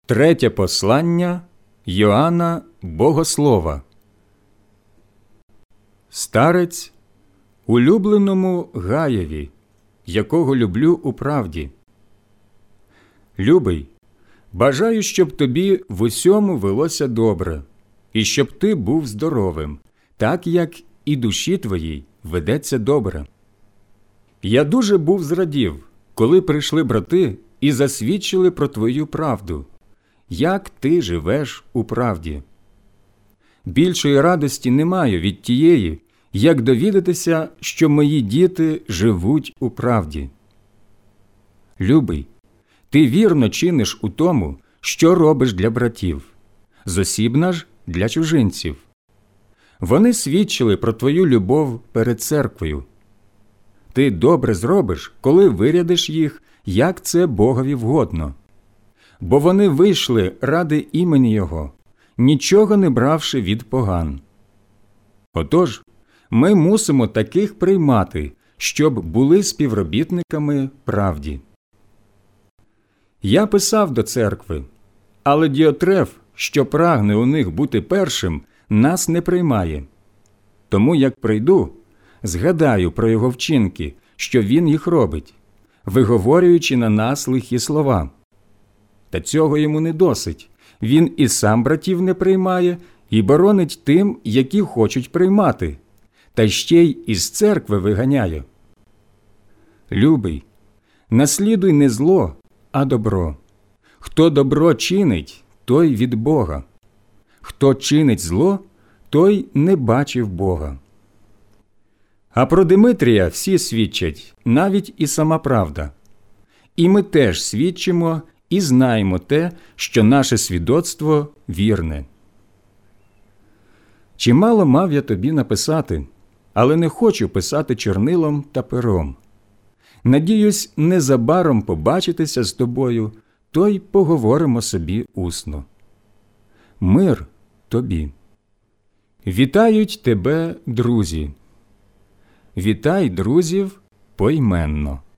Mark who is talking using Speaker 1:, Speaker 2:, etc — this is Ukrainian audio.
Speaker 1: Третє послання Йоанна Богослова. Старець улюбленому Гаєві, якого люблю у правді. Любий, бажаю, щоб тобі в усьому велося добре, і щоб ти був здоровим, так як і душі твоїй ведеться добре. Я дуже був зрадів, коли прийшли брати і засвідчили про твою правду, як ти живеш у правді. Більшої радості не маю від тієї, як довідатися, що мої діти живуть у правді. Любий, ти вірно чиниш у тому, що робиш для братів, зосібна ж для чужинців. Вони свідчили про твою любов перед церквою. Ти добре зробиш, коли вирядиш їх, як це Богові вгодно. Бо вони вийшли ради імені Його, нічого не бравши від поган. Отож, ми мусимо таких приймати, щоб були співробітниками правді. Я писав до церкви, але Діотреф, що прагне у них бути першим, нас не приймає. Тому, як прийду, згадаю про його вчинки, що він їх робить, виговорюючи на нас лихі слова. Та цього йому не досить. Він і сам братів не приймає, і боронить тим, які хочуть приймати, та ще й із церкви виганяє. Любий, наслідуй не зло, а добро. Хто добро чинить, той від Бога. Хто чинить зло, той не бачив Бога. А про Димитрія всі свідчать, навіть і сама правда. І ми теж свідчимо і знаємо те, що наше свідоцтво вірне. Чимало мав я тобі написати, але не хочу писати чорнилом та пером. Надіюсь, незабаром побачитися з тобою, то й поговоримо собі усно. Мир тобі. Вітають тебе друзі. Вітай друзів поіменно.